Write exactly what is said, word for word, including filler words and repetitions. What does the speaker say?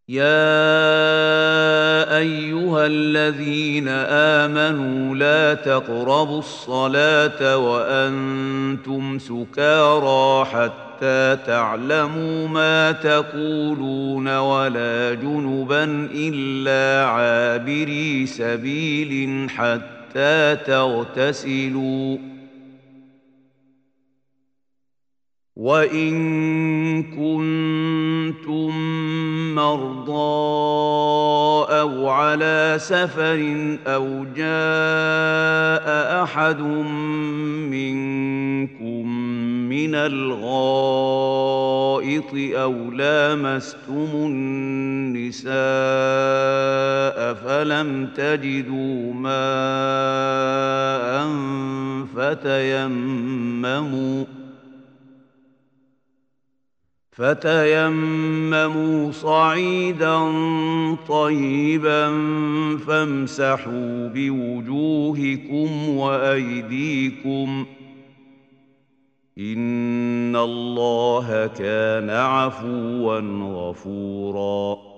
يا أيها الذين آمنوا لا تقربوا الصلاة وأنتم سكارى حتى تعلموا ما تقولون ولا جنبا إلا عابري سبيل حتى تغتسلوا وإن كنتم مرضى أو على سفر أو جاء أحد منكم من الغائط أو لامستم النساء فلم تجدوا ماء فتيمموا فتيمموا صعيدا طيبا فامسحوا بوجوهكم وأيديكم إن الله كان عفوا غفورا